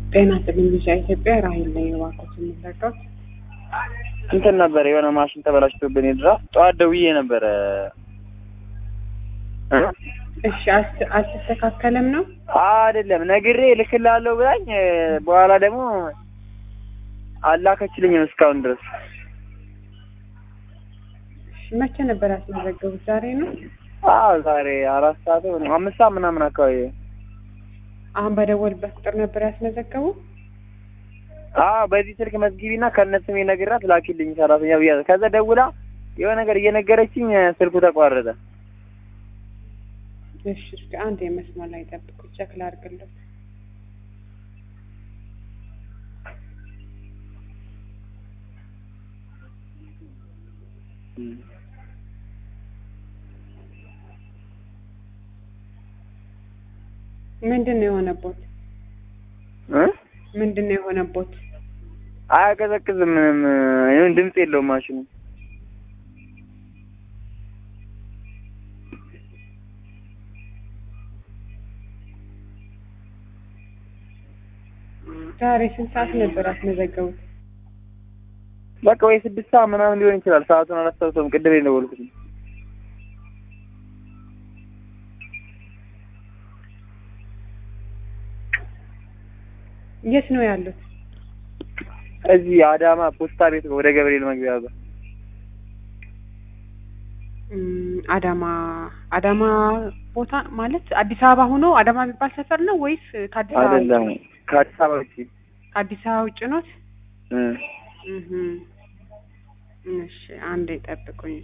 ጤና ይስጥልኝ ኢትዮጵያ ራሂል ነኝ እባክዎት የምትረዳው? እንትን ነበር የሆነ ማሽን ተበላሽቶብኝ ድራፍ ጠዋት ደውዬ ነበር። እሺ አልተስተካከለም ነው? አይደለም ነግሬ ልክላለሁ ብላኝ በኋላ ደግሞ አላከችልኝም እስካሁን ድረስ። መቼ ነበር ያስመዘገቡት? ዛሬ ነው? ዛሬ 4 ሰዓት ነው 5 ሰዓት ምናምን አካባቢ። አሁን በደወልበት ቁጥር ነበር ያስመዘገቡ? በዚህ ስልክ መዝጊቢና ከነስሜ ነግራት ላኪልኝ ሰራተኛ ብያለሁ። ከዛ ደውላ የሆነ ነገር እየነገረችኝ ስልኩ ተቋረጠ። እሺ እስኪ አንድ የመስመር ላይ ጠብቁ፣ ቼክ ላድርግልዎት። ምንድነው የሆነቦት? ምንድነው የሆነቦት? አያቀዘቅዝም፣ ምንም ድምጽ የለውም ማሽኑ። ዛሬ ስንት ሰዓት ነበር ያስመዘገቡት? በቃ ወይ 6 ሰዓት ምናምን ሊሆን ይችላል። ሰዓቱን አላስታውሰውም። ቅድም ነው የደወልኩት። የት ነው ያሉት? እዚህ አዳማ ፖስታ ቤት ወደ ገብርኤል መግቢያ ጋር። አዳማ ቦታ ማለት አዲስ አበባ ሆኖ አዳማ የሚባል ሰፈር ነው ወይስ ከአዲስ አበባ? አይደለም፣ ከአዲስ አበባ ውጪ። ከአዲስ አበባ ውጪ ነው? እሺ አንዴ ጠብቁኝ።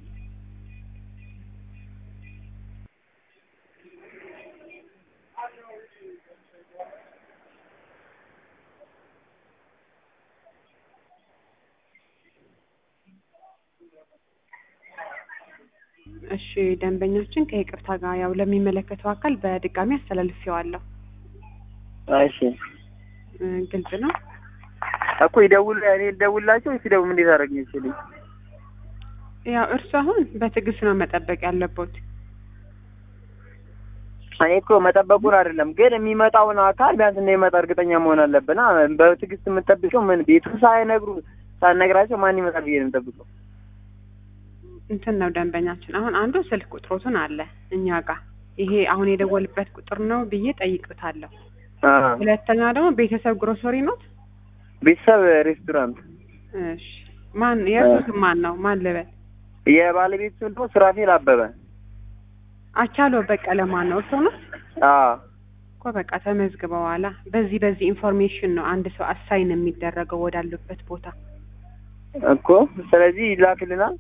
እሺ ደንበኛችን ከይቅርታ ጋር ያው ለሚመለከተው አካል በድጋሚ አስተላልፌዋለሁ። እሺ ግልጽ ነው እኮ እኔ ልደውልላቸው ወይስ ደግሞ እንዴት አደረግኝ? እሺ ያው እርሱ አሁን በትዕግስት ነው መጠበቅ ያለበት። እኔ እኮ መጠበቁን አይደለም ግን የሚመጣውን አካል ቢያንስ እንደሚመጣ እርግጠኛ መሆን አለብና በትዕግስት የምጠብቀው ምን ቤቱ ሳይነግራቸው ማን ይመጣል ብዬ ነው የምጠብቀው? እንትን ነው ደንበኛችን አሁን አንዱ ስልክ ቁጥሮቱን አለ እኛ ጋር ይሄ አሁን የደወልበት ቁጥር ነው ብዬ ጠይቅታለሁ። ሁለተኛ ደግሞ ቤተሰብ ግሮሰሪ ነው? ቤተሰብ ሬስቶራንት። እሺ የእርሱ ማን ነው? ማን ልበል? የባለቤቱ ደግሞ ስራፌል አበበ። አቻሎ በቀለ ማን ነው? እርሱ ነው? እኮ በቃ ተመዝግበዋላ። በዚህ ኢንፎርሜሽን ነው አንድ ሰው አሳይን የሚደረገው ወዳሉበት ቦታ እኮ። ስለዚህ ይላክልናል።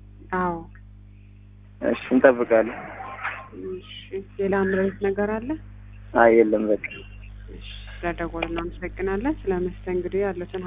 እሺ እንጠብቃለን። እሺ ሌላ ምንም ነገር አለ? የለም በቃ። እሺ ስለደወሉ እናመሰግናለን። ስለመስተንግዶ ያሉትን